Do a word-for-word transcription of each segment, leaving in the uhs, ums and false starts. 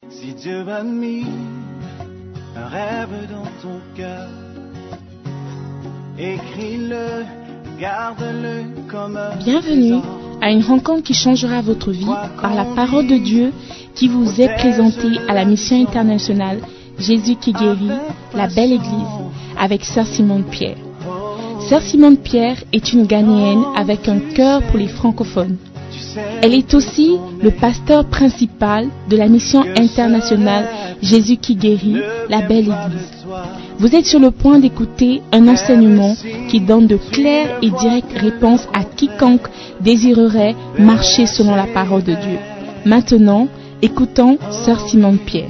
Si Dieu a mis un rêve dans ton cœur, écris-le, garde-le comme un Bienvenue à une rencontre qui changera votre vie par la parole de Dieu qui vous est présentée à la mission internationale Jésus qui guérit, la belle église, avec Sœur Simone Pierre. Sœur Simone Pierre est une Ghanéenne avec un cœur pour les francophones. Elle est aussi le pasteur principal de la mission internationale Jésus qui guérit, la belle église. Vous êtes sur le point d'écouter un enseignement qui donne de claires et directes réponses à quiconque désirerait marcher selon la parole de Dieu. Maintenant, écoutons Sœur Simone Pierre.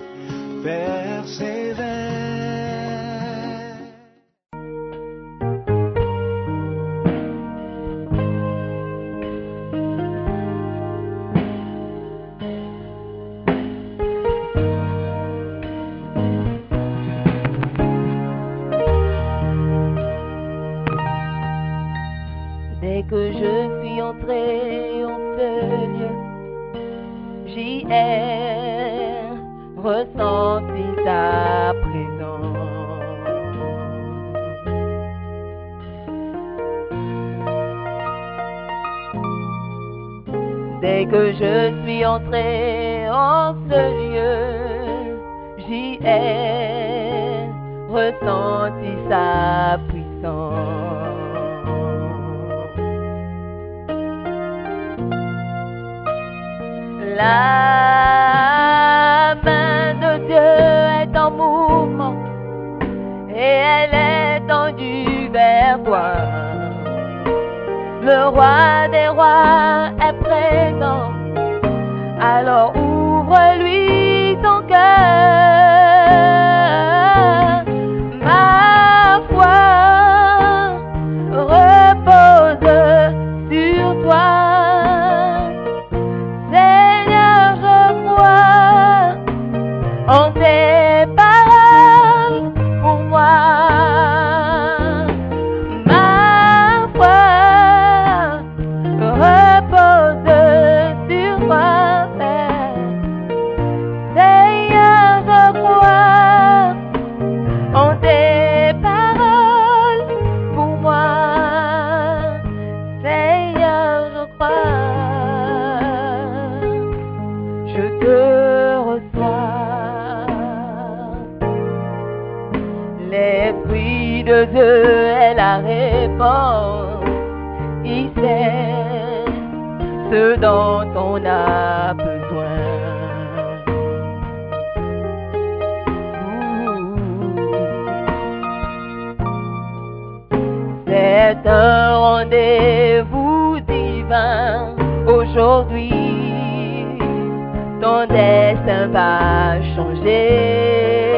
Dès que je suis entrée en ce lieu, j'y ai ressenti sa présence. Dès que je suis entrée en ce lieu, j'y ai ressenti sa puissance. La main de Dieu est en mouvement et elle est tendue vers toi. Le roi des rois est présent, alors ouvre-lui ton cœur. Ma foi repose sur toi. En tes paroles pour moi, ma foi repose sur toi, Père. Seigneur, je crois en tes paroles pour moi, Seigneur, je crois, je te reçois. L'Esprit de Dieu est la réponse. Il sait ce dont on a besoin. C'est un rendez-vous divin. Aujourd'hui, ton destin va changer.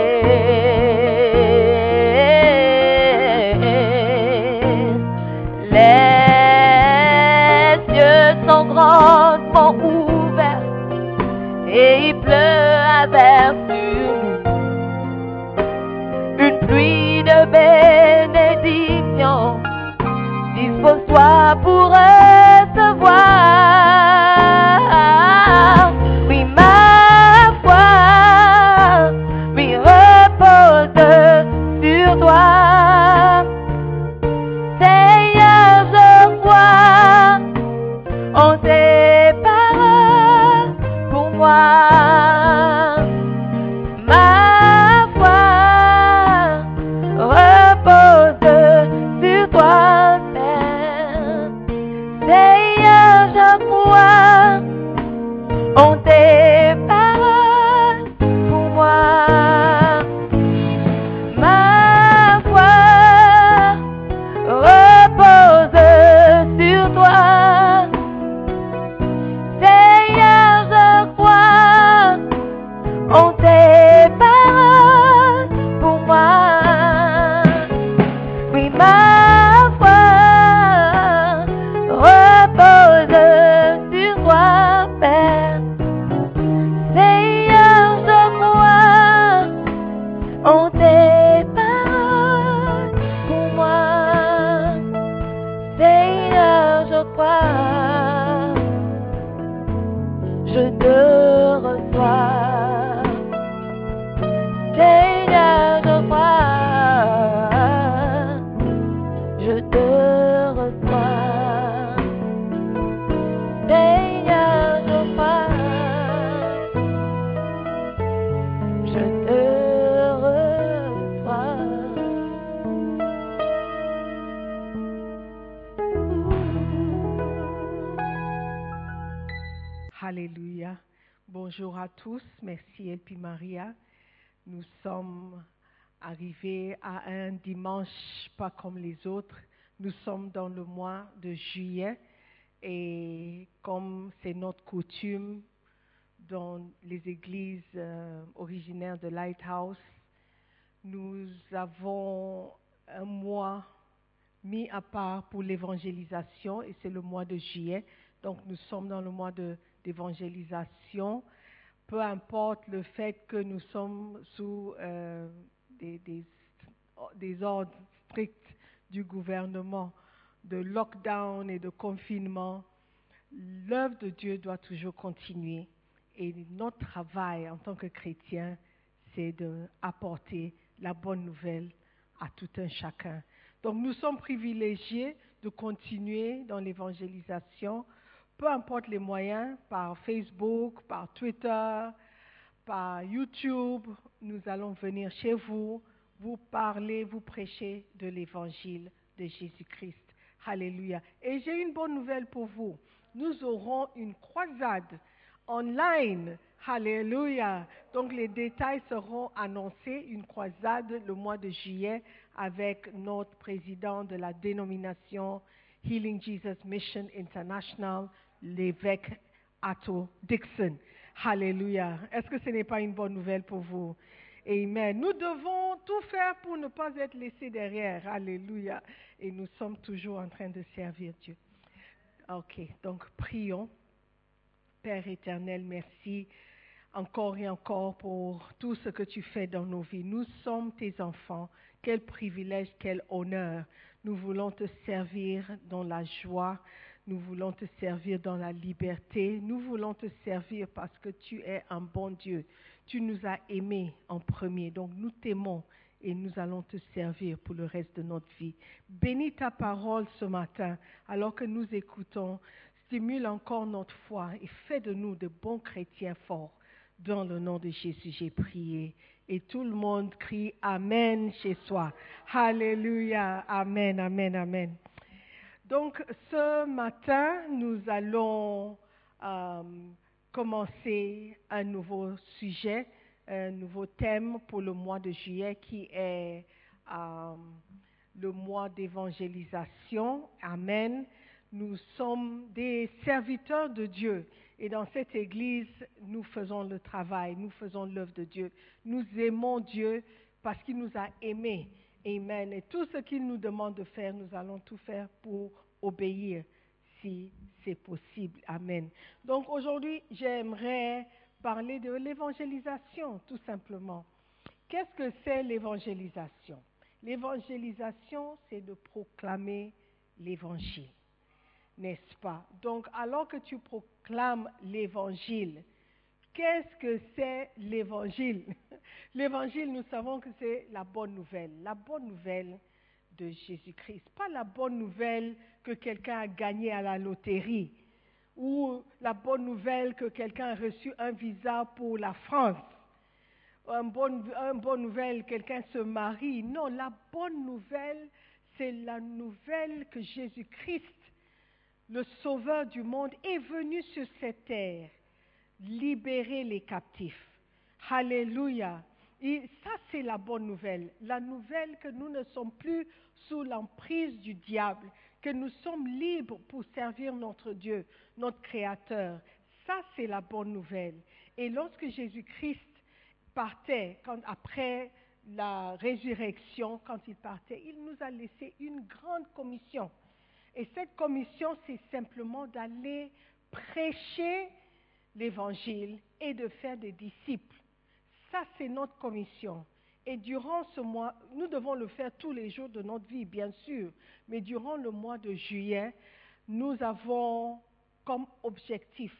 Grandement ouvert et il pleut à vers sur nous. Une pluie de bénédiction, dispose-toi pour recevoir. Oui, ma foi, oui, repose sur toi. Seigneur, je crois en tes paroles pour moi, ma foi repose sur toi, Père. à tous. Merci Elpi Maria. Nous sommes arrivés à un dimanche pas comme les autres. Nous sommes dans le mois de juillet et comme c'est notre coutume dans les églises euh, originaires de Lighthouse, nous avons un mois mis à part pour l'évangélisation et c'est le mois de juillet. Donc nous sommes dans le mois de, d'évangélisation. Peu importe le fait que nous sommes sous euh, des, des, des ordres stricts du gouvernement, de lockdown et de confinement, l'œuvre de Dieu doit toujours continuer. Et notre travail en tant que chrétien, c'est d'apporter la bonne nouvelle à tout un chacun. Donc nous sommes privilégiés de continuer dans l'évangélisation, peu importe les moyens, par Facebook, par Twitter, par YouTube. Nous allons venir chez vous, vous parler, vous prêcher de l'évangile de Jésus-Christ. Alléluia. Et j'ai une bonne nouvelle pour vous. Nous aurons une croisade online. Alléluia. Donc les détails seront annoncés, une croisade le mois de juillet avec notre président de la dénomination Healing Jesus Mission International, l'évêque Atto Dixon. Alléluia. Est-ce que ce n'est pas une bonne nouvelle pour vous? Amen. Nous devons tout faire pour ne pas être laissés derrière. Alléluia. Et nous sommes toujours en train de servir Dieu. Ok, donc prions. Père éternel, merci encore et encore pour tout ce que tu fais dans nos vies. Nous sommes tes enfants. Quel privilège, quel honneur. Nous voulons te servir dans la joie. Nous voulons te servir dans la liberté. Nous voulons te servir parce que tu es un bon Dieu. Tu nous as aimés en premier. Donc nous t'aimons et nous allons te servir pour le reste de notre vie. Bénis ta parole ce matin alors que nous écoutons. Stimule encore notre foi et fais de nous de bons chrétiens forts. Dans le nom de Jésus, j'ai prié. Et tout le monde crie Amen chez soi. Alléluia. Amen, Amen, Amen. Donc, ce matin, nous allons euh, commencer un nouveau sujet, un nouveau thème pour le mois de juillet qui est euh, le mois d'évangélisation. Amen. Nous sommes des serviteurs de Dieu et dans cette église, nous faisons le travail, nous faisons l'œuvre de Dieu. Nous aimons Dieu parce qu'il nous a aimés. Amen. Et tout ce qu'il nous demande de faire, nous allons tout faire pour obéir si c'est possible. Amen. Donc aujourd'hui, j'aimerais parler de l'évangélisation, tout simplement. Qu'est-ce que c'est l'évangélisation? L'évangélisation, c'est de proclamer l'évangile. N'est-ce pas? Donc, alors que tu proclames l'évangile, qu'est-ce que c'est l'évangile? L'évangile, nous savons que c'est la bonne nouvelle, la bonne nouvelle de Jésus-Christ. Pas la bonne nouvelle que quelqu'un a gagné à la loterie ou la bonne nouvelle que quelqu'un a reçu un visa pour la France. Une bonne, une bonne nouvelle, quelqu'un se marie. Non, la bonne nouvelle, c'est la nouvelle que Jésus-Christ, le Sauveur du monde, est venu sur cette terre libérer les captifs. Alléluia. Et ça, c'est la bonne nouvelle. La nouvelle que nous ne sommes plus sous l'emprise du diable, que nous sommes libres pour servir notre Dieu, notre Créateur. Ça, c'est la bonne nouvelle. Et lorsque Jésus-Christ partait, quand, après la résurrection, quand il partait, il nous a laissé une grande commission. Et cette commission, c'est simplement d'aller prêcher l'évangile et de faire des disciples. Ça, c'est notre commission. Et durant ce mois, nous devons le faire tous les jours de notre vie, bien sûr. Mais durant le mois de juillet, nous avons comme objectif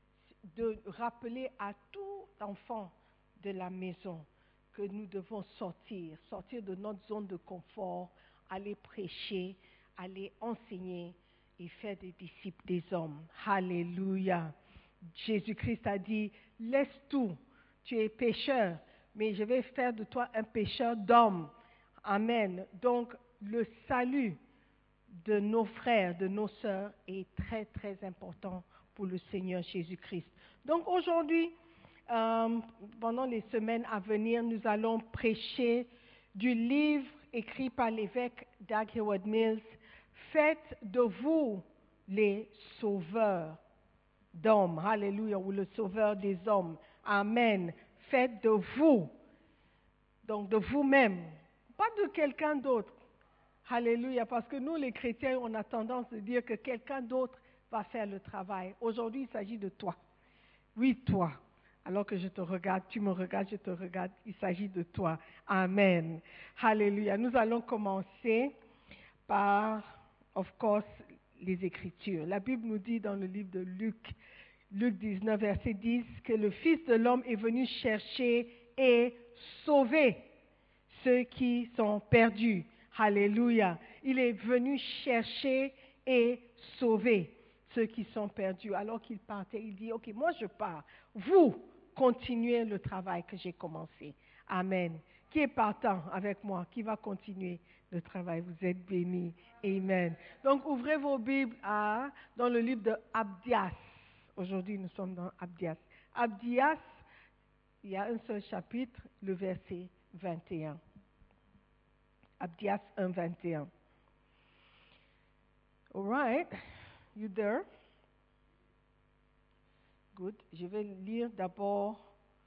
de rappeler à tout enfant de la maison que nous devons sortir, sortir de notre zone de confort, aller prêcher, aller enseigner et faire des disciples des hommes. Alléluia. Jésus-Christ a dit, laisse tout, tu es pécheur, mais je vais faire de toi un pécheur d'hommes. Amen. Donc, le salut de nos frères, de nos sœurs est très, très important pour le Seigneur Jésus-Christ. Donc, aujourd'hui, euh, pendant les semaines à venir, nous allons prêcher du livre écrit par l'évêque Doug Heward Mills, « Faites de vous les sauveurs d'hommes ». Alléluia, ou le sauveur des hommes. Amen. Faites de vous, donc de vous-même, pas de quelqu'un d'autre. Alléluia, parce que nous les chrétiens, on a tendance à dire que quelqu'un d'autre va faire le travail. Aujourd'hui, il s'agit de toi. Oui, toi. Alors que je te regarde, tu me regardes, je te regarde, il s'agit de toi. Amen. Alléluia. Nous allons commencer par, of course, les Écritures. La Bible nous dit dans le livre de Luc, Luc dix-neuf, verset dix, que le Fils de l'homme est venu chercher et sauver ceux qui sont perdus. Alléluia. Il est venu chercher et sauver ceux qui sont perdus. Alors qu'il partait, il dit, ok, moi je pars. Vous, continuez le travail que j'ai commencé. Amen. Qui est partant avec moi? Qui va continuer le travail? Vous êtes bénis. Amen. Donc, ouvrez vos Bibles à, dans le livre de Abdias. Aujourd'hui, nous sommes dans Abdias. Abdias, il y a un seul chapitre, le verset vingt et un. Abdias un, vingt et un. All right. You there? Good. Je vais lire d'abord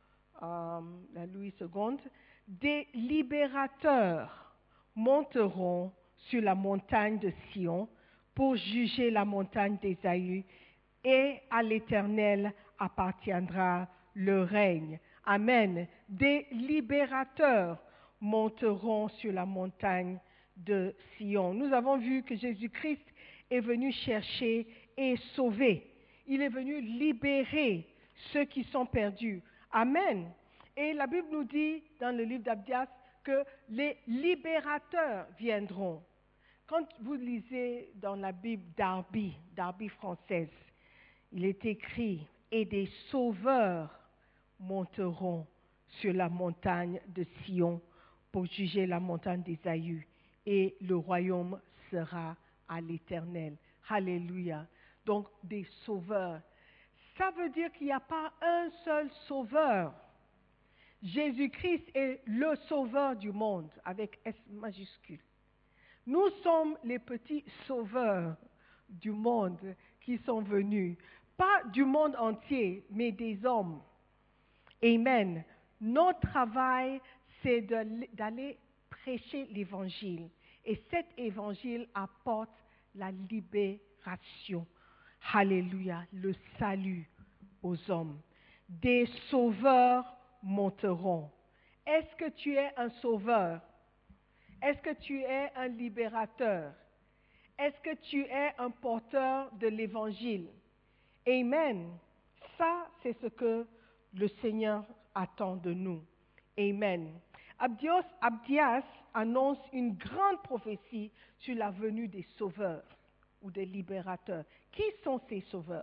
um, la Louis seconde. Des libérateurs monteront sur la montagne de Sion pour juger la montagne d'Ésaü, et à l'Éternel appartiendra le règne. Amen. Des libérateurs monteront sur la montagne de Sion. Nous avons vu que Jésus-Christ est venu chercher et sauver. Il est venu libérer ceux qui sont perdus. Amen. Et la Bible nous dit dans le livre d'Abdias que les libérateurs viendront. Quand vous lisez dans la Bible Darby, Darby française, il est écrit « Et des sauveurs monteront sur la montagne de Sion pour juger la montagne d'Ésaü, et le royaume sera à l'Éternel. » Alléluia. Donc, des sauveurs. Ça veut dire qu'il n'y a pas un seul sauveur. Jésus-Christ est le sauveur du monde, avec S majuscule. Nous sommes les petits sauveurs du monde qui sont venus. Pas du monde entier, mais des hommes. Amen. Notre travail, c'est d'aller prêcher l'Évangile. Et cet Évangile apporte la libération. Alléluia, le salut aux hommes. Des sauveurs monteront. Est-ce que tu es un sauveur? Est-ce que tu es un libérateur? Est-ce que tu es un porteur de l'Évangile? Amen. Ça, c'est ce que le Seigneur attend de nous. Amen. Abdias, Abdias annonce une grande prophétie sur la venue des sauveurs ou des libérateurs. Qui sont ces sauveurs?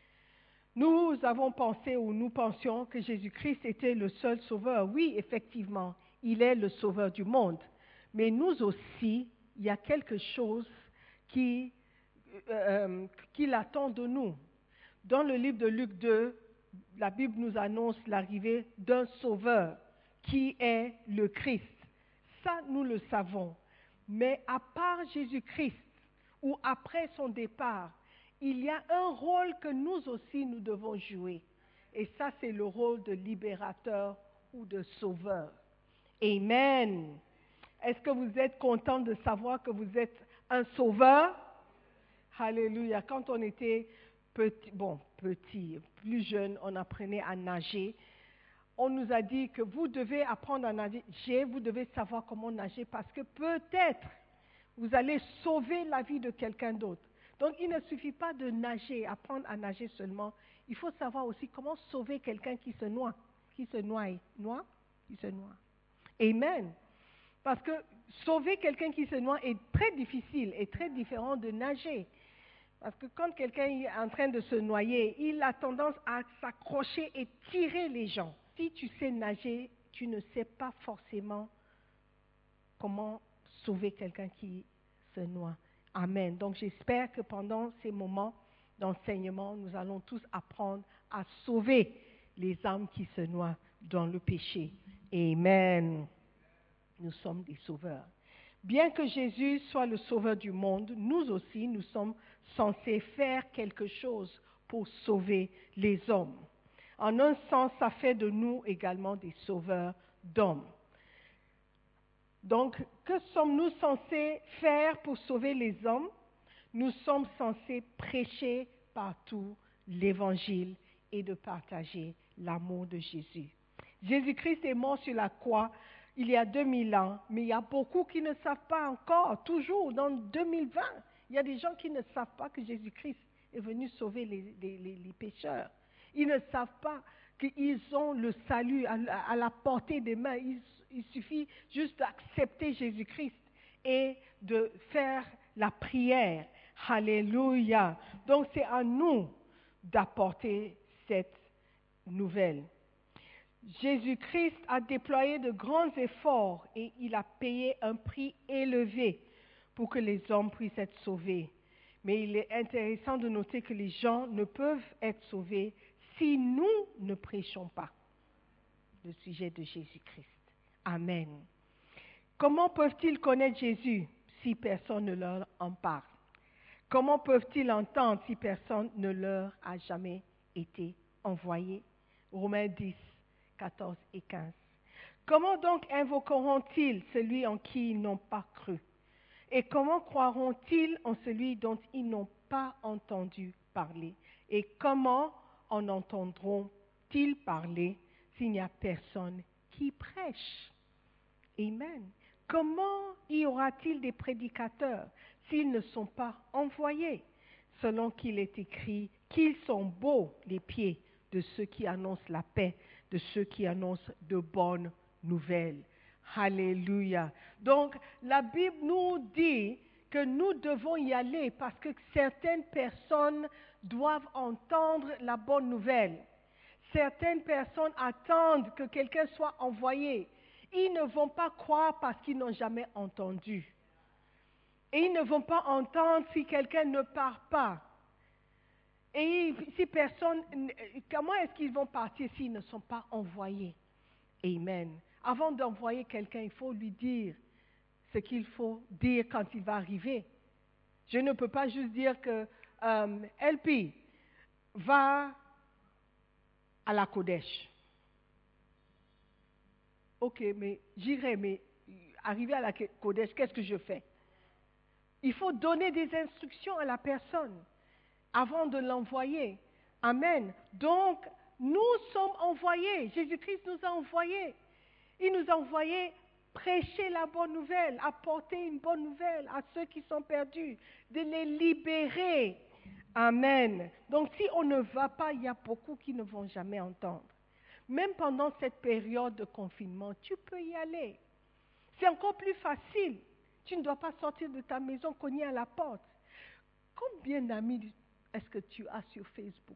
Nous avons pensé ou nous pensions que Jésus-Christ était le seul sauveur. Oui, effectivement, il est le sauveur du monde. Mais nous aussi, il y a quelque chose qui, euh, qui attend de nous. Dans le livre de Luc deux, la Bible nous annonce l'arrivée d'un sauveur qui est le Christ. Ça, nous le savons. Mais à part Jésus-Christ, ou après son départ, il y a un rôle que nous aussi nous devons jouer. Et ça, c'est le rôle de libérateur ou de sauveur. Amen. Est-ce que vous êtes content de savoir que vous êtes un sauveur? Alléluia. Quand on était petit, bon, petit, plus jeune, on apprenait à nager. On nous a dit que vous devez apprendre à nager, vous devez savoir comment nager parce que peut-être vous allez sauver la vie de quelqu'un d'autre. Donc, il ne suffit pas de nager, apprendre à nager seulement. Il faut savoir aussi comment sauver quelqu'un qui se noie, qui se noie, noie, qui se noie. Amen. Parce que sauver quelqu'un qui se noie est très difficile et très différent de nager. Parce que quand quelqu'un est en train de se noyer, il a tendance à s'accrocher et tirer les gens. Si tu sais nager, tu ne sais pas forcément comment sauver quelqu'un qui se noie. Amen. Donc j'espère que pendant ces moments d'enseignement, nous allons tous apprendre à sauver les âmes qui se noient dans le péché. Amen. Nous sommes des sauveurs. Bien que Jésus soit le sauveur du monde, nous aussi, nous sommes censés faire quelque chose pour sauver les hommes. En un sens, ça fait de nous également des sauveurs d'hommes. Donc, que sommes-nous censés faire pour sauver les hommes? Nous sommes censés prêcher partout l'Évangile et de partager l'amour de Jésus. Jésus-Christ est mort sur la croix il y a deux mille ans, mais il y a beaucoup qui ne savent pas encore, toujours dans deux mille vingt, il y a des gens qui ne savent pas que Jésus-Christ est venu sauver les, les, les, les pécheurs. Ils ne savent pas qu'ils ont le salut à, à la portée des mains. Il, il suffit juste d'accepter Jésus-Christ et de faire la prière. Alléluia. Donc c'est à nous d'apporter cette nouvelle. Jésus-Christ a déployé de grands efforts et il a payé un prix élevé pour que les hommes puissent être sauvés. Mais il est intéressant de noter que les gens ne peuvent être sauvés si nous ne prêchons pas le sujet de Jésus-Christ. Amen. Comment peuvent-ils connaître Jésus si personne ne leur en parle? Comment peuvent-ils entendre si personne ne leur a jamais été envoyé? Romains dix, quatorze et quinze. Comment donc invoqueront-ils celui en qui ils n'ont pas cru? Et comment croiront-ils en celui dont ils n'ont pas entendu parler? Et comment en entendront-ils parler s'il n'y a personne qui prêche? Amen. Comment y aura-t-il des prédicateurs s'ils ne sont pas envoyés? Selon qu'il est écrit qu'ils sont beaux les pieds de ceux qui annoncent la paix, de ceux qui annoncent de bonnes nouvelles. Alléluia. Donc, la Bible nous dit que nous devons y aller parce que certaines personnes doivent entendre la bonne nouvelle. Certaines personnes attendent que quelqu'un soit envoyé. Ils ne vont pas croire parce qu'ils n'ont jamais entendu. Et ils ne vont pas entendre si quelqu'un ne parle pas. Et si personne, comment est-ce qu'ils vont partir s'ils ne sont pas envoyés? Amen. Avant d'envoyer quelqu'un, il faut lui dire ce qu'il faut dire quand il va arriver. Je ne peux pas juste dire que euh, L P va à la Kodesh. Ok, mais j'irai, mais arrivé à la Kodesh, qu'est-ce que je fais? Il faut donner des instructions à la personne avant de l'envoyer. Amen. Donc, nous sommes envoyés. Jésus-Christ nous a envoyés. Il nous a envoyés prêcher la bonne nouvelle, apporter une bonne nouvelle à ceux qui sont perdus, de les libérer. Amen. Donc, si on ne va pas, il y a beaucoup qui ne vont jamais entendre. Même pendant cette période de confinement, tu peux y aller. C'est encore plus facile. Tu ne dois pas sortir de ta maison, cogner à la porte. Combien d'amis est-ce que tu as sur Facebook?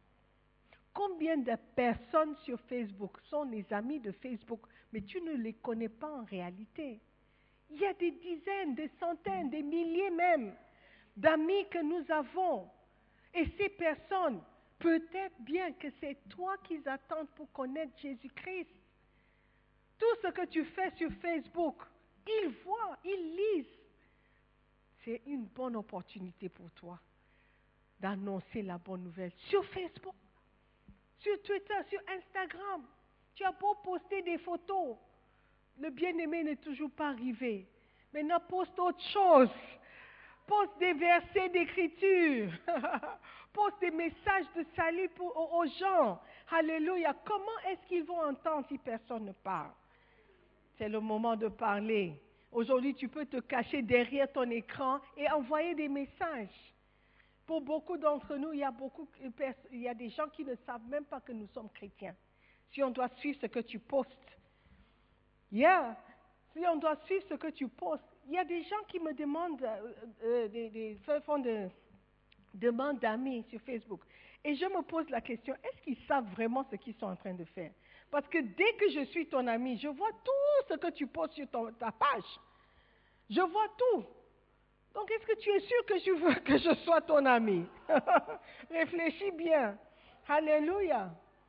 Combien de personnes sur Facebook sont les amis de Facebook, mais tu ne les connais pas en réalité? Il y a des dizaines, des centaines, des milliers même d'amis que nous avons. Et ces personnes, peut-être bien que c'est toi qu'ils attendent pour connaître Jésus-Christ. Tout ce que tu fais sur Facebook, ils voient, ils lisent. C'est une bonne opportunité pour toi d'annoncer la bonne nouvelle sur Facebook, sur Twitter, sur Instagram. Tu as beau poster des photos, le bien-aimé n'est toujours pas arrivé. Maintenant, poste autre chose. Poste des versets d'écriture. Poste des messages de salut pour, aux, aux gens. Alléluia. Comment est-ce qu'ils vont entendre si personne ne parle? C'est le moment de parler. Aujourd'hui, tu peux te cacher derrière ton écran et envoyer des messages. Pour beaucoup d'entre nous, il y a, beaucoup, il y a des gens qui ne savent même pas que nous sommes chrétiens. Si on doit suivre ce que tu postes. Yeah. Si on doit suivre ce que tu postes. Il y a des gens qui me demandent, euh, euh, des, des, font de demandes d'amis sur Facebook. Et je me pose la question, est-ce qu'ils savent vraiment ce qu'ils sont en train de faire? Parce que dès que je suis ton ami, je vois tout ce que tu postes sur ton, ta page. Je vois tout. Donc, est-ce que tu es sûr que je veux que je sois ton ami? Réfléchis bien. Alléluia.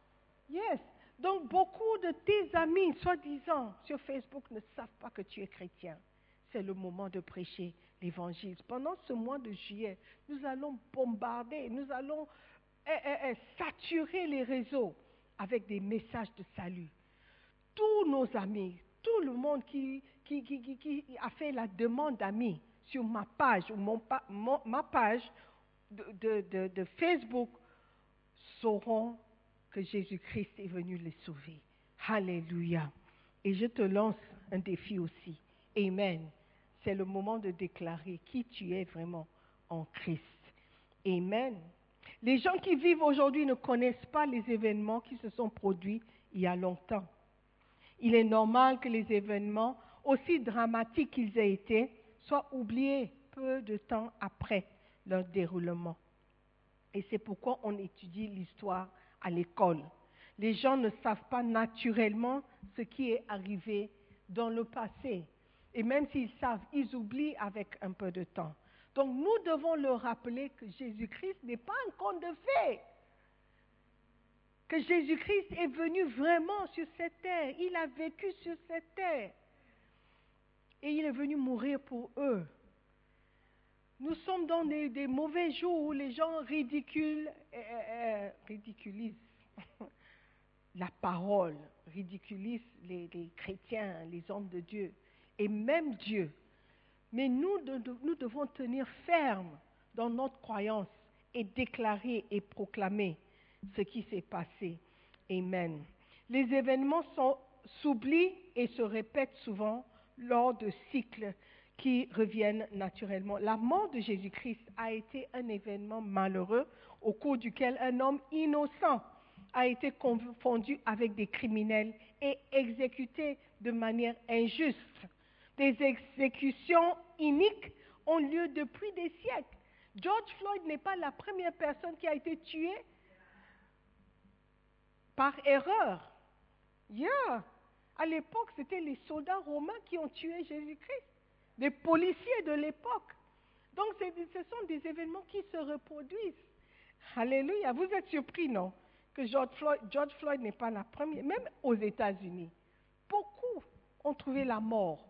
Yes. Donc, beaucoup de tes amis, soi-disant, sur Facebook, ne savent pas que tu es chrétien. C'est le moment de prêcher l'évangile. Pendant ce mois de juillet, nous allons bombarder, nous allons eh, eh, eh, saturer les réseaux avec des messages de salut. Tous nos amis, tout le monde qui, qui, qui, qui, qui a fait la demande d'amis sur ma page ou mon, mon, ma page de, de, de, de Facebook sauront que Jésus-Christ est venu les sauver. Alléluia. Et je te lance un défi aussi. Amen. C'est le moment de déclarer qui tu es vraiment en Christ. Amen. Les gens qui vivent aujourd'hui ne connaissent pas les événements qui se sont produits il y a longtemps. Il est normal que les événements, aussi dramatiques qu'ils aient été, soient oubliés peu de temps après leur déroulement. Et c'est pourquoi on étudie l'histoire à l'école. Les gens ne savent pas naturellement ce qui est arrivé dans le passé. Et même s'ils savent, ils oublient avec un peu de temps. Donc nous devons leur rappeler que Jésus-Christ n'est pas un conte de fées. Que Jésus-Christ est venu vraiment sur cette terre. Il a vécu sur cette terre. Et il est venu mourir pour eux. Nous sommes dans des, des mauvais jours où les gens ridiculent, euh, euh, ridiculisent la parole, ridiculisent les, les chrétiens, les hommes de Dieu, et même Dieu. Mais nous, de, de, nous devons tenir ferme dans notre croyance et déclarer et proclamer ce qui s'est passé. Amen. Les événements sont, s'oublient et se répètent souvent lors de cycles qui reviennent naturellement. La mort de Jésus-Christ a été un événement malheureux au cours duquel un homme innocent a été confondu avec des criminels et exécuté de manière injuste. Des exécutions iniques ont lieu depuis des siècles. George Floyd n'est pas la première personne qui a été tuée par erreur. Yeah. À l'époque, c'était les soldats romains qui ont tué Jésus-Christ. Les policiers de l'époque. Donc, c'est, ce sont des événements qui se reproduisent. Alléluia. Vous êtes surpris, non? Que George Floyd, George Floyd n'est pas la première. Même aux États-Unis, beaucoup ont trouvé la mort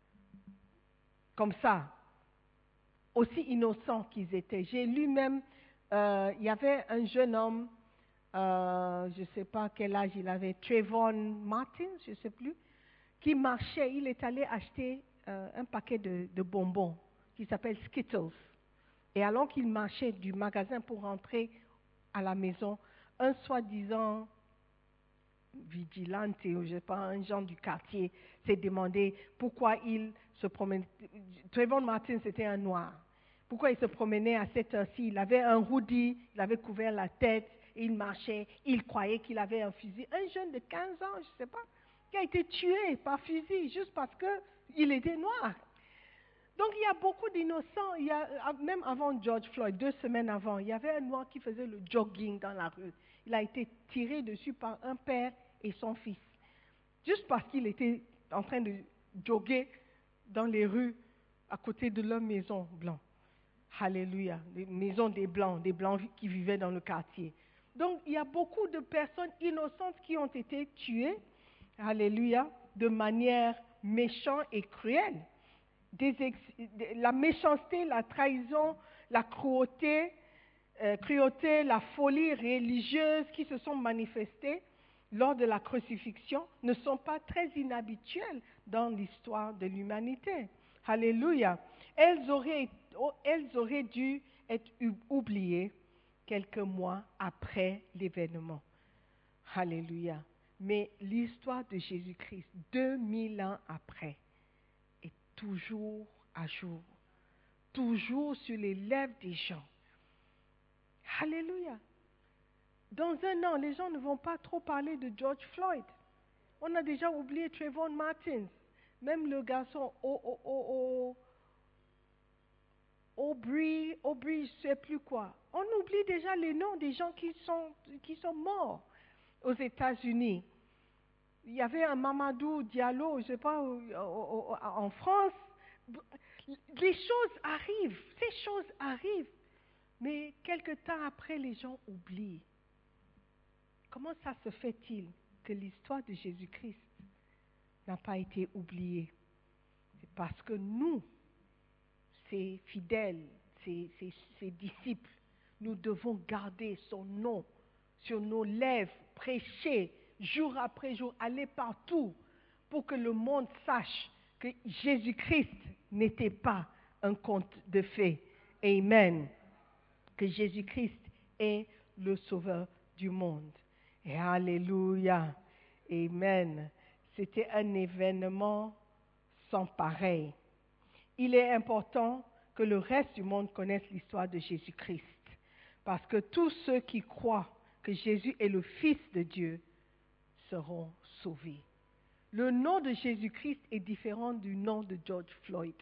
comme ça, aussi innocents qu'ils étaient. J'ai lu même, euh, il y avait un jeune homme, euh, je ne sais pas quel âge il avait, Trayvon Martin, je ne sais plus, qui marchait. Il est allé acheter Euh, un paquet de, de bonbons qui s'appelle Skittles. Et alors qu'il marchait du magasin pour rentrer à la maison, un soi-disant vigilante, ou je sais pas, un genre du quartier, s'est demandé pourquoi il se promenait. Trayvon Martin, c'était un noir. Pourquoi il se promenait à cette heure-ci? Il avait un hoodie, il avait couvert la tête, et il marchait, il croyait qu'il avait un fusil. Un jeune de quinze ans, je ne sais pas, qui a été tué par fusil juste parce qu'il était noir. Donc il y a beaucoup d'innocents. Il y a, même avant George Floyd, deux semaines avant, il y avait un noir qui faisait le jogging dans la rue. Il a été tiré dessus par un père et son fils. Juste parce qu'il était en train de jogger dans les rues à côté de leur maison blanche. Alléluia. Les maisons des Blancs, des Blancs qui vivaient dans le quartier. Donc il y a beaucoup de personnes innocentes qui ont été tuées. Alléluia, de manière méchante et cruelle. Des ex, la méchanceté, la trahison, la cruauté, euh, cruauté, la folie religieuse qui se sont manifestées lors de la crucifixion ne sont pas très inhabituelles dans l'histoire de l'humanité. Alléluia. Elles auraient, elles auraient dû être oubliées quelques mois après l'événement. Alléluia. Mais l'histoire de Jésus-Christ, deux mille ans après, est toujours à jour, toujours sur les lèvres des gens. Alléluia. Dans un an, les gens ne vont pas trop parler de George Floyd. On a déjà oublié Trayvon Martin, même le garçon Aubrey, Aubrey, je ne sais plus quoi. On oublie déjà les noms des gens qui sont, qui sont morts aux États-Unis. Il y avait un Mamadou Diallo, je ne sais pas, en France. Les choses arrivent, ces choses arrivent. Mais quelque temps après, les gens oublient. comment ça se fait-il que l'histoire de Jésus-Christ n'a pas été oubliée? C'est parce que nous, ses fidèles, ses, ses, ses disciples, nous devons garder son nom sur nos lèvres, prêcher jour après jour, aller partout pour que le monde sache que Jésus-Christ n'était pas un conte de fées. Amen. Que Jésus-Christ est le sauveur du monde. Et alléluia. Amen. C'était un événement sans pareil. Il est important que le reste du monde connaisse l'histoire de Jésus-Christ. Parce que tous ceux qui croient que Jésus est le Fils de Dieu seront sauvés. Le nom de Jésus-Christ est différent du nom de George Floyd.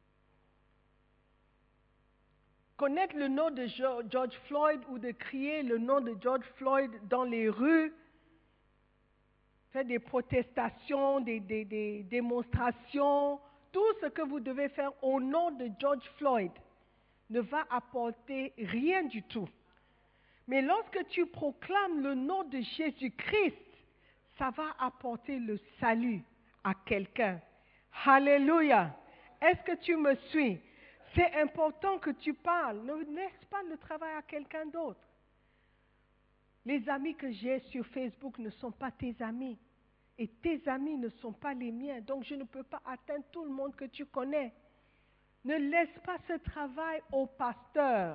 Connaître le nom de George Floyd ou de crier le nom de George Floyd dans les rues, faire des protestations, des, des, des démonstrations, tout ce que vous devez faire au nom de George Floyd ne va apporter rien du tout. Mais lorsque tu proclames le nom de Jésus-Christ, ça va apporter le salut à quelqu'un. Alléluia. Est-ce que tu me suis? C'est important que tu parles. Ne laisse pas le travail à quelqu'un d'autre. Les amis que j'ai sur Facebook ne sont pas tes amis. Et tes amis ne sont pas les miens. Donc je ne peux pas atteindre tout le monde que tu connais. Ne laisse pas ce travail au pasteur.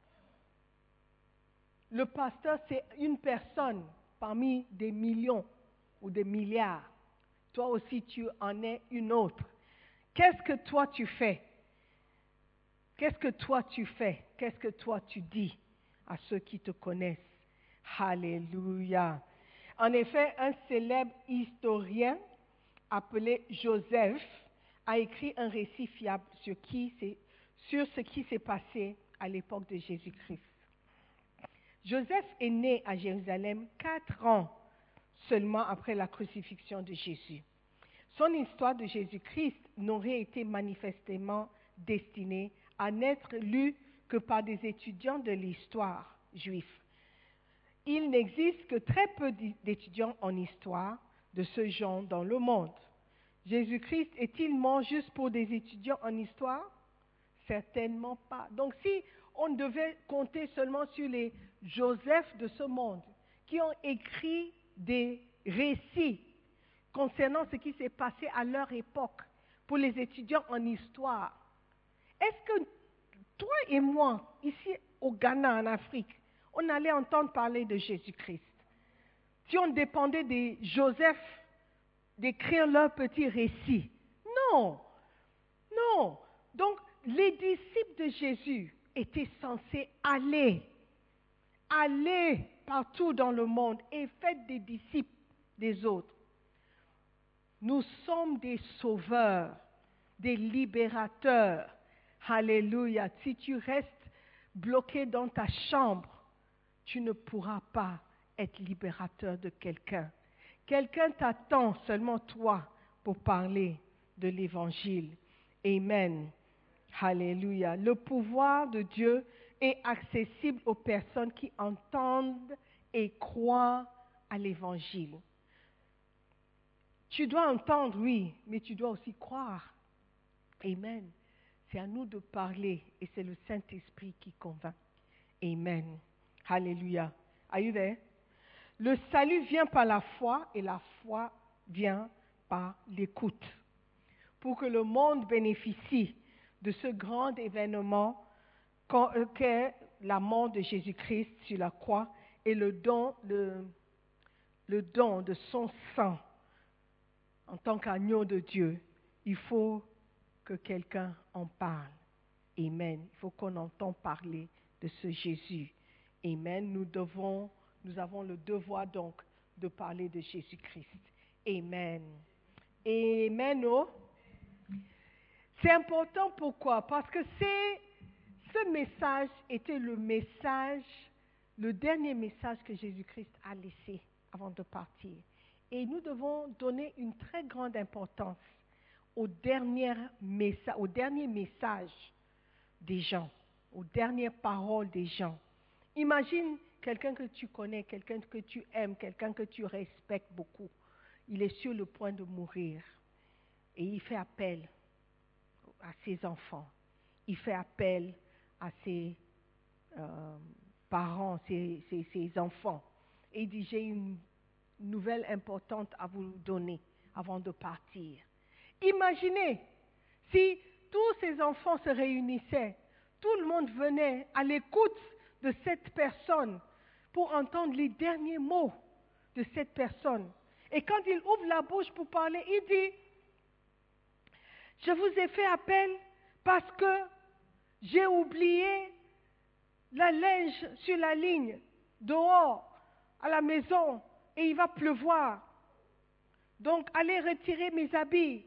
Le pasteur, c'est une personne parmi des millions ou des milliards. Toi aussi, tu en es une autre. Qu'est-ce que toi tu fais? Qu'est-ce que toi tu fais? Qu'est-ce que toi tu dis à ceux qui te connaissent? Alléluia. En effet, un célèbre historien appelé Joseph a écrit un récit fiable sur, qui sur ce qui s'est passé à l'époque de Jésus-Christ. Joseph est né à Jérusalem quatre ans seulement après la crucifixion de Jésus. Son histoire de Jésus-Christ n'aurait été manifestement destinée à n'être lue que par des étudiants de l'histoire juifs. Il n'existe que très peu d'étudiants en histoire de ce genre dans le monde. Jésus-Christ est-il mort juste pour des étudiants en histoire? Certainement pas. Donc si on devait compter seulement sur les Joseph de ce monde qui ont écrit des récits concernant ce qui s'est passé à leur époque pour les étudiants en histoire, est-ce que toi et moi, ici au Ghana, en Afrique, on allait entendre parler de Jésus-Christ? Si on dépendait des Joseph d'écrire leurs petits récits? Non, non. Donc, les disciples de Jésus étaient censés aller, aller partout dans le monde et faire des disciples des autres. Nous sommes des sauveurs, des libérateurs. Alléluia. Si tu restes bloqué dans ta chambre, tu ne pourras pas être libérateur de quelqu'un. Quelqu'un t'attend, seulement toi, pour parler de l'Évangile. Amen. Alléluia. Le pouvoir de Dieu est accessible aux personnes qui entendent et croient à l'Évangile. Tu dois entendre, oui, mais tu dois aussi croire. Amen. C'est à nous de parler et c'est le Saint-Esprit qui convainc. Amen. Alléluia. Are you there? Le salut vient par la foi et la foi vient par l'écoute. Pour que le monde bénéficie de ce grand événement qu'est la mort de Jésus-Christ sur la croix et le don, le, le don de son sang en tant qu'agneau de Dieu, il faut que quelqu'un en parle. Amen. Il faut qu'on entende parler de ce Jésus. Amen. Nous devons, nous avons le devoir donc de parler de Jésus-Christ. Amen. Amen. Oh. C'est important, pourquoi? Parce que c'est, ce message était le message, le dernier message que Jésus-Christ a laissé avant de partir. Et nous devons donner une très grande importance au dernier message, au dernier message des gens, aux dernières paroles des gens. Imagine quelqu'un que tu connais, quelqu'un que tu aimes, quelqu'un que tu respectes beaucoup, il est sur le point de mourir. Et il fait appel à ses enfants. Il fait appel à ses euh, parents, ses, ses, ses enfants. Et il dit, j'ai une nouvelle importante à vous donner avant de partir. Imaginez si tous ces enfants se réunissaient, tout le monde venait à l'écoute de cette personne pour entendre les derniers mots de cette personne. Et quand il ouvre la bouche pour parler, il dit, je vous ai fait appel parce que j'ai oublié la linge sur la ligne, dehors, à la maison, et il va pleuvoir. Donc, allez retirer mes habits.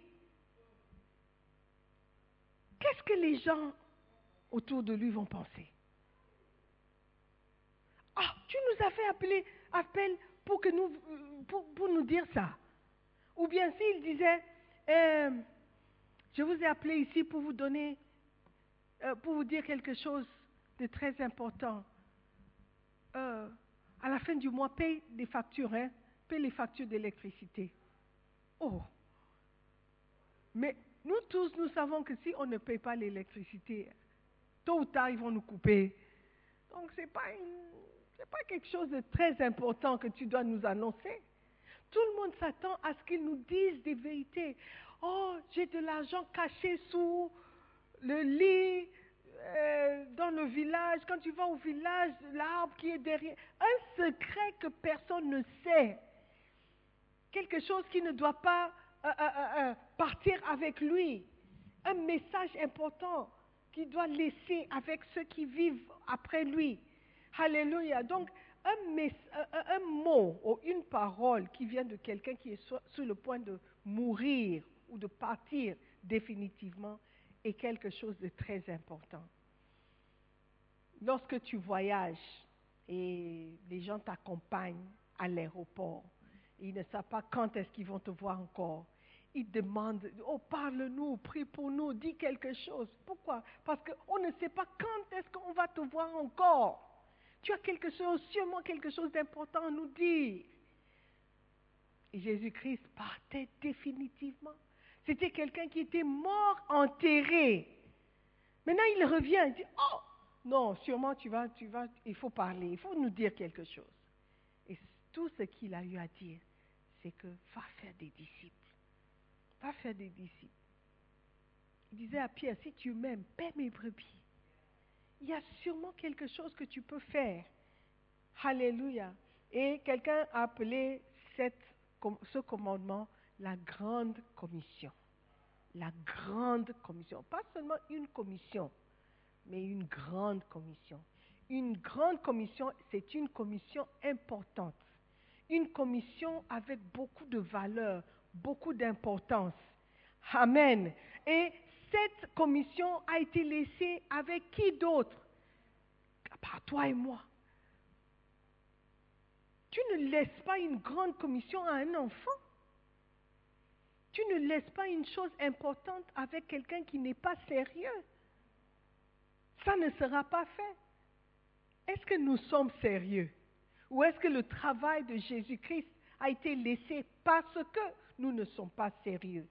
Qu'est-ce que les gens autour de lui vont penser? Ah, tu nous as fait appeler, appel pour, que nous, pour, pour nous dire ça. Ou bien s'il disait, euh, je vous ai appelé ici pour vous donner, euh, pour vous dire quelque chose de très important. Euh, à la fin du mois, paye des factures, hein, paye les factures d'électricité. Oh! Mais nous tous, nous savons que si on ne paye pas l'électricité, tôt ou tard, ils vont nous couper. Donc, ce n'est pas, pas quelque chose de très important que tu dois nous annoncer. Tout le monde s'attend à ce qu'ils nous disent des vérités. Oh, j'ai de l'argent caché sous le lit, euh, dans le village. Quand tu vas au village, l'arbre qui est derrière. Un secret que personne ne sait. Quelque chose qui ne doit pas euh, euh, euh, partir avec lui. Un message important qu'il doit laisser avec ceux qui vivent après lui. Alléluia. Donc, un, mess, un, un mot ou une parole qui vient de quelqu'un qui est sur, sur le point de mourir ou de partir définitivement est quelque chose de très important. Lorsque tu voyages et les gens t'accompagnent à l'aéroport, ils ne savent pas quand est-ce qu'ils vont te voir encore. Ils demandent, oh parle-nous, prie pour nous, dis quelque chose. Pourquoi? Parce qu'on ne sait pas quand est-ce qu'on va te voir encore. Tu as quelque chose, sûrement quelque chose d'important à nous dire. Et Jésus-Christ partait définitivement. C'était quelqu'un qui était mort, enterré. Maintenant, il revient, il dit, oh, non, sûrement tu vas, tu vas, il faut parler, il faut nous dire quelque chose. Et tout ce qu'il a eu à dire, c'est que va faire des disciples. Va faire des disciples. Il disait à Pierre, si tu m'aimes, paie mes brebis. Il y a sûrement quelque chose que tu peux faire. Alléluia. Et quelqu'un a appelé cette, ce commandement la grande commission. La grande commission. Pas seulement une commission, mais une grande commission. Une grande commission, c'est une commission importante. Une commission avec beaucoup de valeur, beaucoup d'importance. Amen. Et cette commission a été laissée avec qui d'autre? Par toi et moi. Tu ne laisses pas une grande commission à un enfant. Tu ne laisses pas une chose importante avec quelqu'un qui n'est pas sérieux. Ça ne sera pas fait. Est-ce que nous sommes sérieux? Ou est-ce que le travail de Jésus-Christ a été laissé parce que nous ne sommes pas sérieux?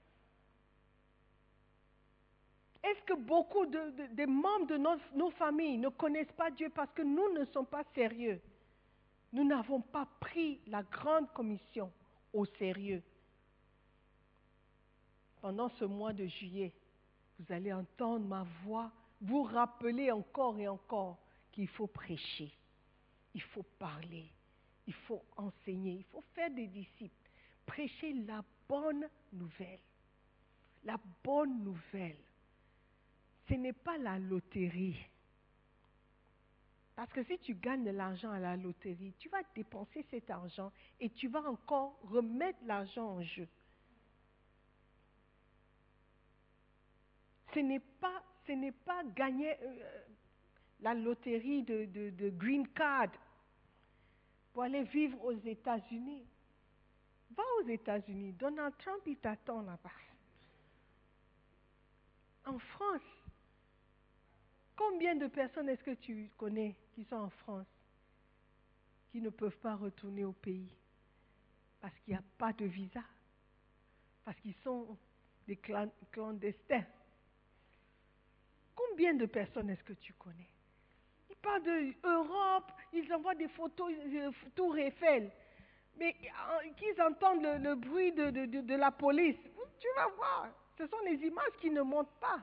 Est-ce que beaucoup de, de, de membres de nos, nos familles ne connaissent pas Dieu parce que nous ne sommes pas sérieux? Nous n'avons pas pris la grande commission au sérieux. Pendant ce mois de juillet, vous allez entendre ma voix vous rappeler encore et encore qu'il faut prêcher, il faut parler, il faut enseigner, il faut faire des disciples, prêcher la bonne nouvelle. La bonne nouvelle. Ce n'est pas la loterie. Parce que si tu gagnes de l'argent à la loterie, tu vas dépenser cet argent et tu vas encore remettre l'argent en jeu. Ce n'est pas, ce n'est pas gagner euh, la loterie de, de, de green card pour aller vivre aux États-Unis. Va aux États-Unis. Donald Trump, il t'attend là-bas. En France, combien de personnes est-ce que tu connais qui sont en France? qui ne peuvent pas retourner au pays parce qu'il n'y a pas de visa, parce qu'ils sont des clandestins. Combien de personnes est-ce que tu connais? Ils parlent d'Europe, ils envoient des photos de Tour Eiffel, mais qu'ils entendent le, le bruit de, de, de, de la police. Tu vas voir, ce sont les images qui ne montent pas.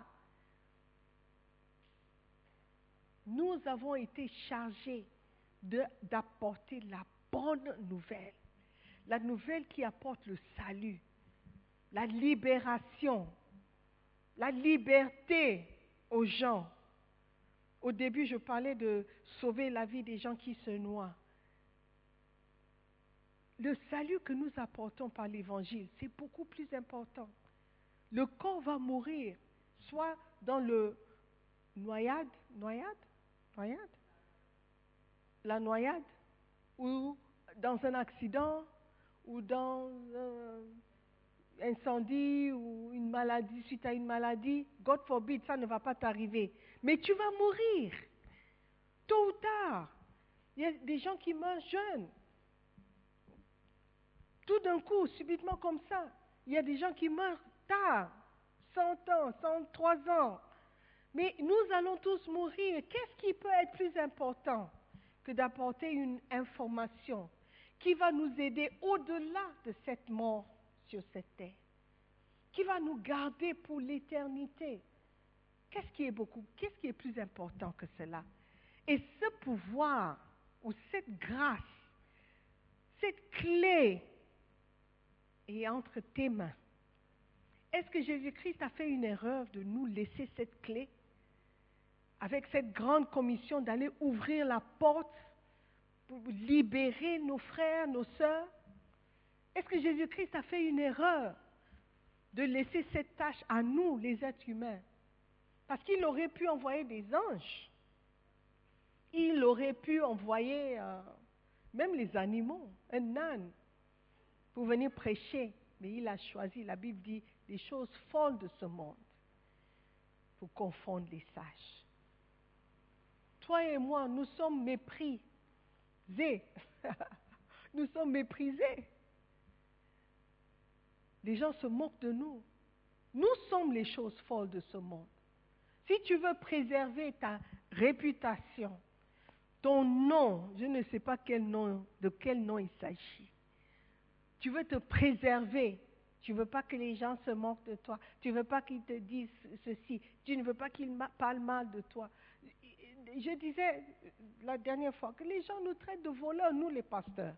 Nous avons été chargés de, d'apporter la bonne nouvelle, la nouvelle qui apporte le salut, la libération, la liberté aux gens. Au début, je parlais de sauver la vie des gens qui se noient. Le salut que nous apportons par l'Évangile, c'est beaucoup plus important. Le corps va mourir, soit dans le noyade, noyade, noyade, la noyade, ou dans un accident, ou dans un incendie, ou une maladie, suite à une maladie. God forbid, ça ne va pas t'arriver. Mais tu vas mourir, tôt ou tard. Il y a des gens qui meurent jeunes. Tout d'un coup, subitement comme ça. Il y a des gens qui meurent tard, cent ans, cent trois ans. Mais nous allons tous mourir. Qu'est-ce qui peut être plus important que d'apporter une information qui va nous aider au-delà de cette mort sur cette terre, qui va nous garder pour l'éternité? Qu'est-ce qui est beaucoup, qu'est-ce qui est plus important que cela? Et ce pouvoir, ou cette grâce, cette clé est entre tes mains. Est-ce que Jésus-Christ a fait une erreur de nous laisser cette clé, avec cette grande commission d'aller ouvrir la porte pour libérer nos frères, nos sœurs? Est-ce que Jésus-Christ a fait une erreur de laisser cette tâche à nous, les êtres humains? Parce qu'il aurait pu envoyer des anges. Il aurait pu envoyer euh, même les animaux, un âne, pour venir prêcher. Mais il a choisi, la Bible dit, des choses folles de ce monde pour confondre les sages. Toi et moi, nous sommes méprisés. Nous sommes méprisés. Les gens se moquent de nous. Nous sommes les choses folles de ce monde. Si tu veux préserver ta réputation, ton nom, je ne sais pas quel nom, de quel nom il s'agit. Tu veux te préserver. Tu ne veux pas que les gens se moquent de toi. Tu ne veux pas qu'ils te disent ceci. Tu ne veux pas qu'ils parlent mal de toi. Je disais la dernière fois que les gens nous traitent de voleurs, nous les pasteurs.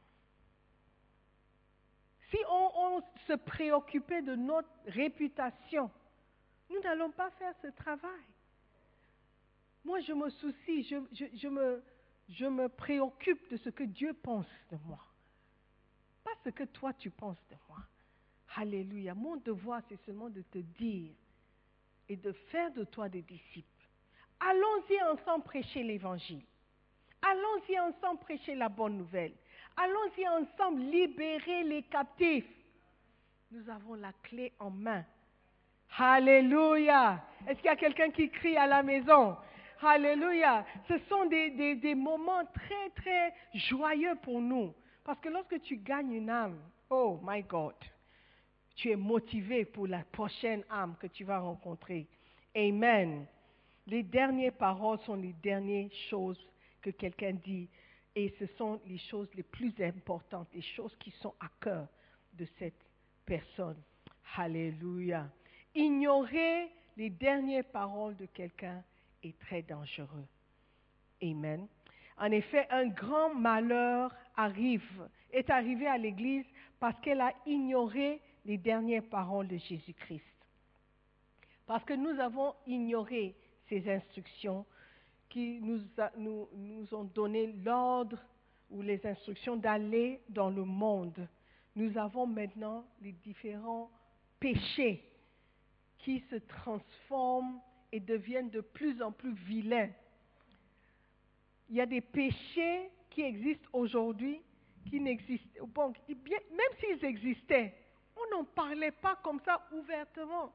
Si on, on se préoccupait de notre réputation, nous n'allons pas faire ce travail. Moi, je me soucie, je, je, je, me, je me préoccupe de ce que Dieu pense de moi. Pas ce que toi tu penses de moi. Alléluia. Mon devoir, c'est seulement de te dire et de faire de toi des disciples. Allons-y ensemble prêcher l'Évangile. Allons-y ensemble prêcher la bonne nouvelle. Allons-y ensemble libérer les captifs. Nous avons la clé en main. Alléluia. Est-ce qu'il y a quelqu'un qui crie à la maison? Alléluia. Ce sont des, des, des moments très, très joyeux pour nous. Parce que lorsque tu gagnes une âme, oh my God, tu es motivé pour la prochaine âme que tu vas rencontrer. Amen. Les dernières paroles sont les dernières choses que quelqu'un dit. Et ce sont les choses les plus importantes, les choses qui sont à cœur de cette personne. Alléluia. Ignorer les dernières paroles de quelqu'un est très dangereux. Amen. En effet, un grand malheur arrive, est arrivé à l'Église parce qu'elle a ignoré les dernières paroles de Jésus-Christ. Parce que nous avons ignoré ces instructions qui nous, a, nous, nous ont donné l'ordre ou les instructions d'aller dans le monde. Nous avons maintenant les différents péchés qui se transforment et deviennent de plus en plus vilains. Il y a des péchés qui existent aujourd'hui, qui n'existent bon, même s'ils existaient, on n'en parlait pas comme ça ouvertement.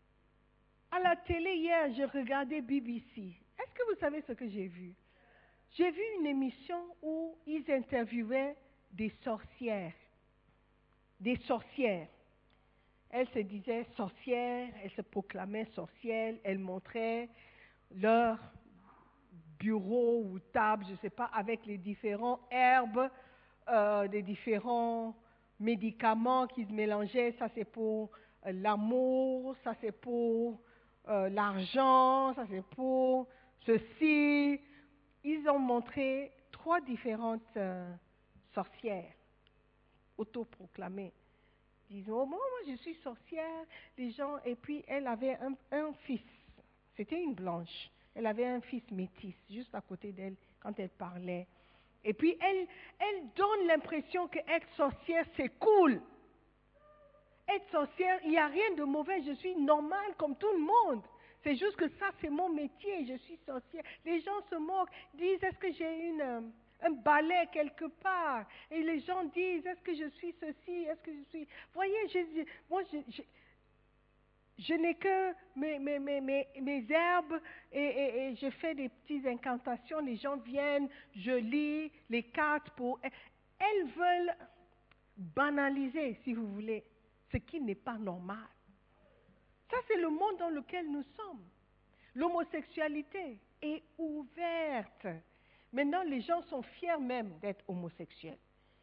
À la télé hier, je regardais B B C. Est-ce que vous savez ce que j'ai vu? j'ai vu une émission où ils interviewaient des sorcières. Des sorcières. Elles se disaient sorcières, elles se proclamaient sorcières, elles montraient leur bureau ou table, je ne sais pas, avec les différentes herbes, euh, les différents médicaments qu'ils mélangeaient. Ça c'est pour euh, l'amour, ça c'est pour euh, l'argent, ça c'est pour ceci. Ils ont montré trois différentes euh, sorcières autoproclamées. Disons, oh, moi je suis sorcière, les gens, et puis elle avait un, un fils, c'était une blanche, elle avait un fils métis juste à côté d'elle quand elle parlait. Et puis elle, elle donne l'impression qu'être sorcière c'est cool. Être sorcière, il n'y a rien de mauvais, je suis normale comme tout le monde. C'est juste que ça c'est mon métier, je suis sorcière. Les gens se moquent, disent est-ce que j'ai une... Euh, un balai quelque part, et les gens disent, est-ce que je suis ceci, est-ce que je suis... Voyez, je, moi, je, je, je n'ai que mes, mes, mes, mes, mes herbes, et, et, et je fais des petites incantations, les gens viennent, je lis les cartes pour... Elles veulent banaliser, si vous voulez, ce qui n'est pas normal. Ça, c'est le monde dans lequel nous sommes. L'homosexualité est ouverte. Maintenant, les gens sont fiers même d'être homosexuels.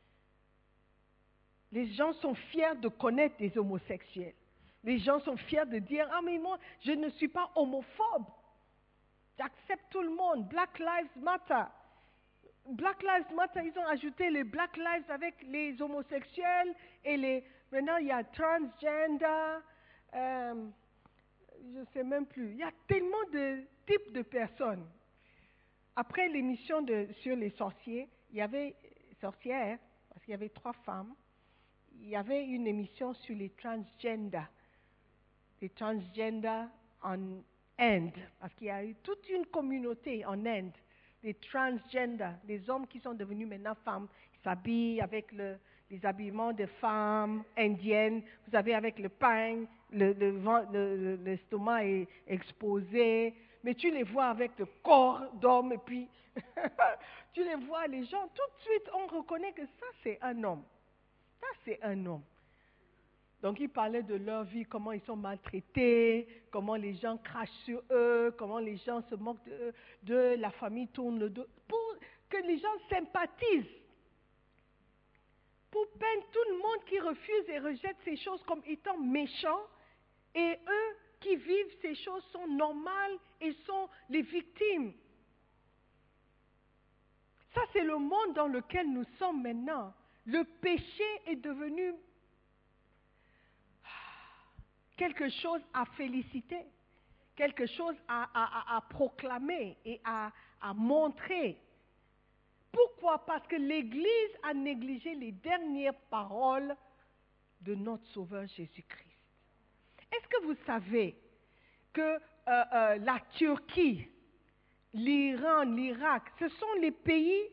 Les gens sont fiers de connaître des homosexuels. Les gens sont fiers de dire, ah mais moi, je ne suis pas homophobe. J'accepte tout le monde. Black Lives Matter. Black Lives Matter, ils ont ajouté les Black Lives avec les homosexuels et les... Maintenant, il y a transgender. Euh, je ne sais même plus. Il y a tellement de types de personnes. Après l'émission de, sur les sorciers, il y avait sorcières, parce qu'il y avait trois femmes, il y avait une émission sur les transgenders, les transgenders en Inde, parce qu'il y a eu toute une communauté en Inde, des transgenders, des hommes qui sont devenus maintenant femmes, qui s'habillent avec le, les habillements de femmes indiennes, vous savez, avec le pain, le, le, le, le, l'estomac est exposé, mais tu les vois avec le corps d'homme, et puis tu les vois, les gens, tout de suite, on reconnaît que ça, c'est un homme. Ça, c'est un homme. Donc, ils parlaient de leur vie, comment ils sont maltraités, comment les gens crachent sur eux, comment les gens se moquent de eux, de la famille tourne le dos, pour que les gens sympathisent. Pour peindre tout le monde qui refuse et rejette ces choses comme étant méchants, et eux qui vivent ces choses sont normales et sont les victimes. Ça, c'est le monde dans lequel nous sommes maintenant. Le péché est devenu quelque chose à féliciter, quelque chose à, à, à, à proclamer et à, à montrer. Pourquoi? Parce que l'Église a négligé les dernières paroles de notre Sauveur Jésus-Christ. Est-ce que vous savez que euh, euh, la Turquie, l'Iran, l'Irak, ce sont les pays,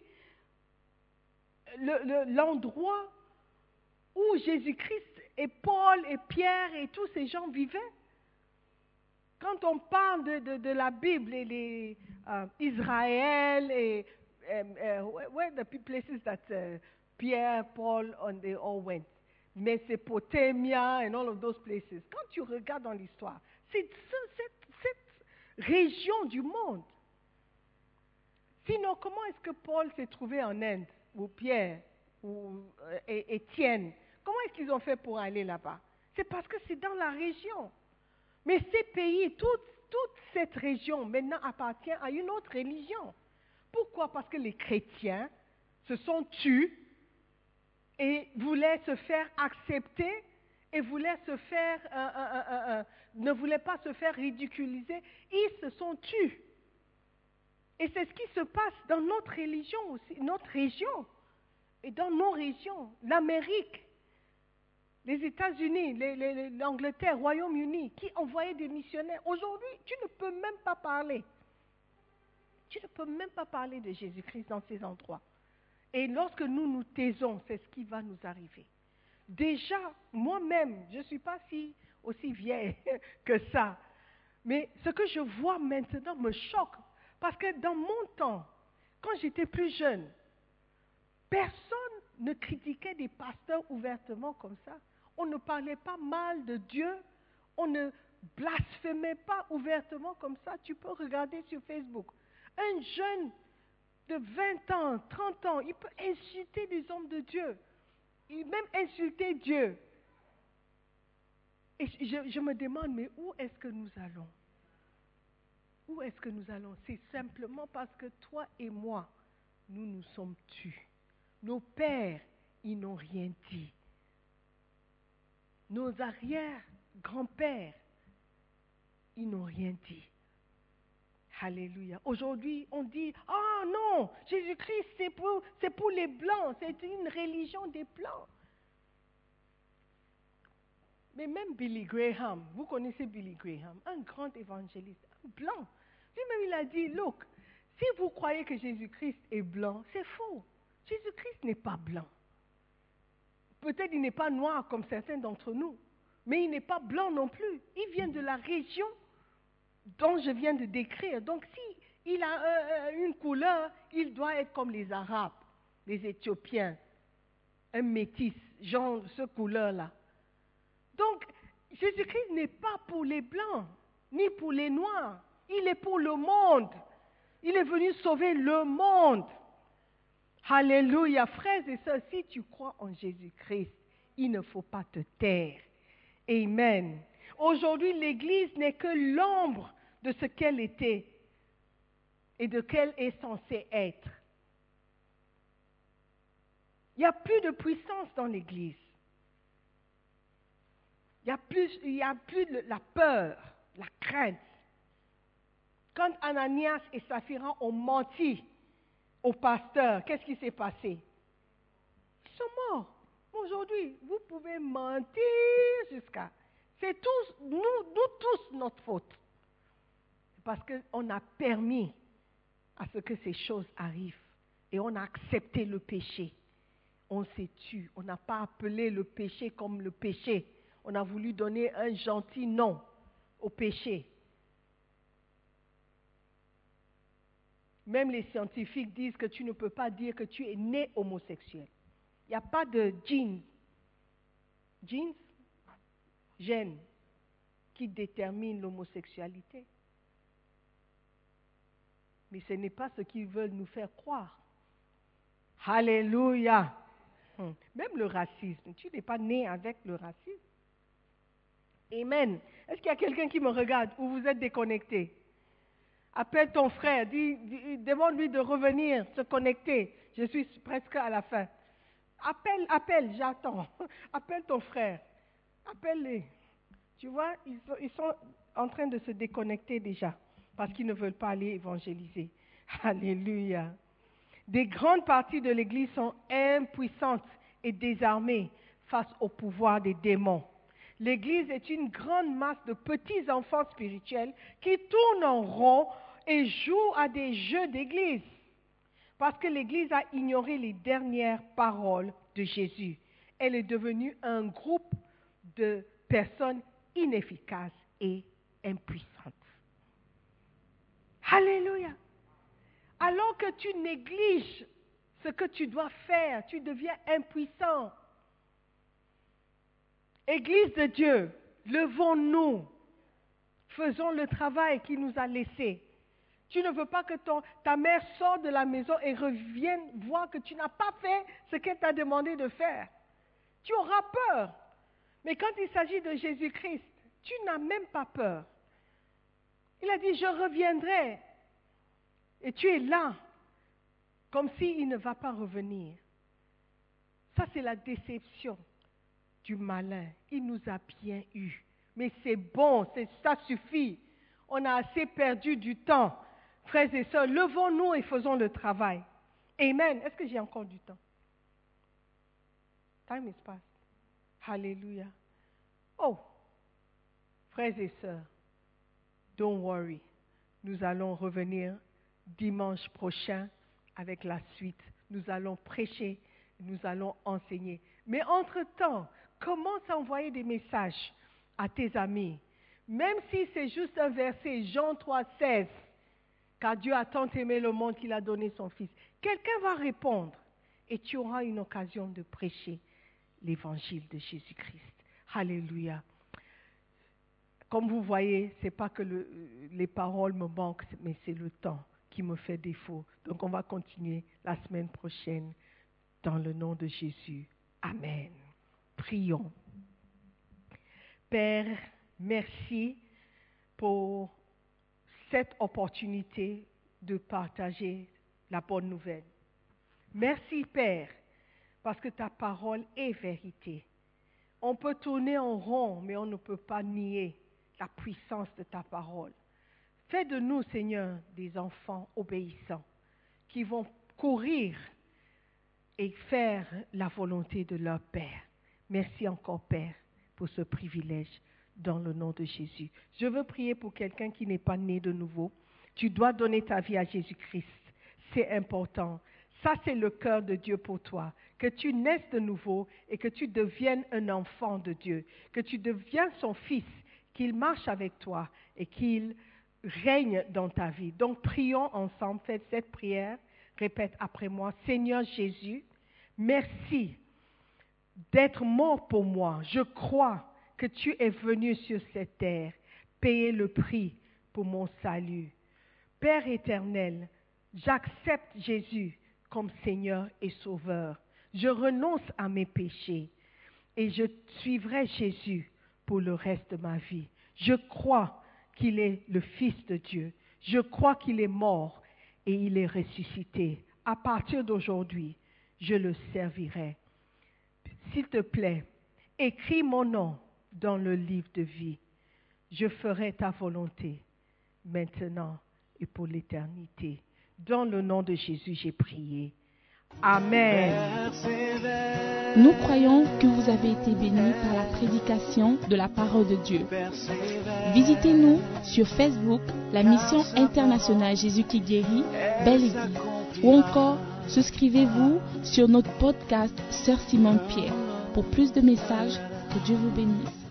le, le, l'endroit où Jésus-Christ et Paul et Pierre et tous ces gens vivaient? Quand on parle de, de, de la Bible et les, euh, Israël et um, uh, where the places that uh, Pierre, Paul, and they all went, Mesopotamia and all of those places. Quand tu regardes dans l'histoire, c'est cette, cette région du monde. Sinon, comment est-ce que Paul s'est trouvé en Inde, ou Pierre, ou euh, Étienne? Comment est-ce qu'ils ont fait pour aller là-bas? C'est parce que c'est dans la région. Mais ces pays, toute, toute cette région maintenant appartient à une autre religion. Pourquoi? Parce que les chrétiens se sont tus et voulaient se faire accepter et voulaient se faire, euh, euh, euh, euh, ne voulaient pas se faire ridiculiser. Ils se sont tus. Et c'est ce qui se passe dans notre religion aussi, notre région et dans nos régions, l'Amérique. Les États-Unis, les, les, l'Angleterre, le Royaume-Uni, qui envoyaient des missionnaires. Aujourd'hui, tu ne peux même pas parler. Tu ne peux même pas parler de Jésus-Christ dans ces endroits. Et lorsque nous nous taisons, c'est ce qui va nous arriver. Déjà, moi-même, je ne suis pas si, aussi vieille que ça. Mais ce que je vois maintenant me choque. Parce que dans mon temps, quand j'étais plus jeune, personne ne critiquait des pasteurs ouvertement comme ça. On ne parlait pas mal de Dieu. On ne blasphémait pas ouvertement comme ça. Tu peux regarder sur Facebook. Un jeune de vingt ans, trente ans, il peut insulter des hommes de Dieu. Il même insulter Dieu. Et je, je me demande, mais où est-ce que nous allons? Où est-ce que nous allons? C'est simplement parce que toi et moi, nous nous sommes tus. Nos pères, ils n'ont rien dit. Nos arrière-grands-pères, ils n'ont rien dit. Alléluia. Aujourd'hui, on dit, ah oh non, Jésus-Christ, c'est pour, c'est pour les Blancs, c'est une religion des Blancs. Mais même Billy Graham, vous connaissez Billy Graham, un grand évangéliste, un blanc. Lui-même, il a dit, look, si vous croyez que Jésus-Christ est blanc, c'est faux. Jésus-Christ n'est pas blanc. Peut-être il n'est pas noir comme certains d'entre nous, mais il n'est pas blanc non plus. Il vient de la région dont je viens de décrire. Donc, si il a euh, une couleur, il doit être comme les Arabes, les Éthiopiens, un métis, genre ce couleur-là. Donc, Jésus-Christ n'est pas pour les Blancs, ni pour les Noirs. Il est pour le monde. Il est venu sauver le monde. Alléluia. Frères et sœurs, si tu crois en Jésus-Christ, il ne faut pas te taire. Amen. Aujourd'hui, l'Église n'est que l'ombre de ce qu'elle était et de qu'elle est censée être. Il n'y a plus de puissance dans l'Église. Il n'y a plus, il y a plus de la peur, la crainte. Quand Ananias et Saphira ont menti au pasteur, qu'est-ce qui s'est passé? Ils sont morts. Aujourd'hui, vous pouvez mentir jusqu'à... C'est tous, nous, nous tous notre faute. Parce qu'on a permis à ce que ces choses arrivent. Et on a accepté le péché. On s'est tué. On n'a pas appelé le péché comme le péché. On a voulu donner un gentil nom au péché. Même les scientifiques disent que tu ne peux pas dire que tu es né homosexuel. Il n'y a pas de gènes, gènes, gènes qui déterminent l'homosexualité. Mais ce n'est pas ce qu'ils veulent nous faire croire. Alléluia. Hum. Même le racisme, tu n'es pas né avec le racisme. Amen. Est-ce qu'il y a quelqu'un qui me regarde ou vous êtes déconnecté? Appelle ton frère, dis, dis, demande-lui de revenir, se connecter. Je suis presque à la fin. Appelle, appelle, j'attends. Appelle ton frère. Appelle-les. Tu vois, ils sont, ils sont en train de se déconnecter déjà parce qu'ils ne veulent pas aller évangéliser. Alléluia. Des grandes parties de l'Église sont impuissantes et désarmées face au pouvoir des démons. L'Église est une grande masse de petits enfants spirituels qui tournent en rond et jouent à des jeux d'Église. Parce que l'Église a ignoré les dernières paroles de Jésus. Elle est devenue un groupe de personnes inefficaces et impuissantes. Alléluia. Alors que tu négliges ce que tu dois faire, tu deviens impuissant. Église de Dieu, levons-nous, faisons le travail qu'il nous a laissé. Tu ne veux pas que ton, ta mère sorte de la maison et revienne voir que tu n'as pas fait ce qu'elle t'a demandé de faire. Tu auras peur. Mais quand il s'agit de Jésus-Christ, tu n'as même pas peur. Il a dit, je reviendrai. Et tu es là, comme s'il ne va pas revenir. Ça, c'est la déception du malin. Il nous a bien eu. Mais c'est bon, c'est, ça suffit. On a assez perdu du temps. Frères et sœurs, levons-nous et faisons le travail. Amen. Est-ce que j'ai encore du temps? Time is past. Alléluia. Oh, frères et sœurs, don't worry. Nous allons revenir dimanche prochain avec la suite. Nous allons prêcher, nous allons enseigner. Mais entre-temps, commence à envoyer des messages à tes amis. Même si c'est juste un verset, Jean trois, seize. car Dieu a tant aimé le monde qu'il a donné son Fils. Quelqu'un va répondre et tu auras une occasion de prêcher l'évangile de Jésus-Christ. Alléluia. Comme vous voyez, ce n'est pas que le, les paroles me manquent, mais c'est le temps qui me fait défaut. Donc on va continuer la semaine prochaine dans le nom de Jésus. Amen. Prions. Père, merci pour cette opportunité de partager la bonne nouvelle. Merci Père, parce que ta parole est vérité. On peut tourner en rond, mais on ne peut pas nier la puissance de ta parole. Fais de nous, Seigneur, des enfants obéissants qui vont courir et faire la volonté de leur Père. Merci encore, Père, pour ce privilège dans le nom de Jésus. Je veux prier pour quelqu'un qui n'est pas né de nouveau. Tu dois donner ta vie à Jésus-Christ. C'est important. Ça, c'est le cœur de Dieu pour toi. Que tu naisses de nouveau et que tu deviennes un enfant de Dieu. Que tu deviens son fils, qu'il marche avec toi et qu'il règne dans ta vie. Donc, prions ensemble. Faites cette prière. Répète après moi. Seigneur Jésus, merci d'être mort pour moi. Je crois que tu es venu sur cette terre, payer le prix pour mon salut. Père éternel, j'accepte Jésus comme Seigneur et Sauveur. Je renonce à mes péchés et je suivrai Jésus pour le reste de ma vie. Je crois qu'il est le Fils de Dieu. Je crois qu'il est mort et il est ressuscité. À partir d'aujourd'hui, je le servirai. S'il te plaît, écris mon nom dans le livre de vie. Je ferai ta volonté maintenant et pour l'éternité. Dans le nom de Jésus, j'ai prié. Amen. Nous croyons que vous avez été bénis par la prédication de la parole de Dieu. Visitez-nous sur Facebook, la mission internationale Jésus qui guérit, Belle Église. Ou encore, souscrivez-vous sur notre podcast Sœur Simone Pierre. Pour plus de messages, que Dieu vous bénisse.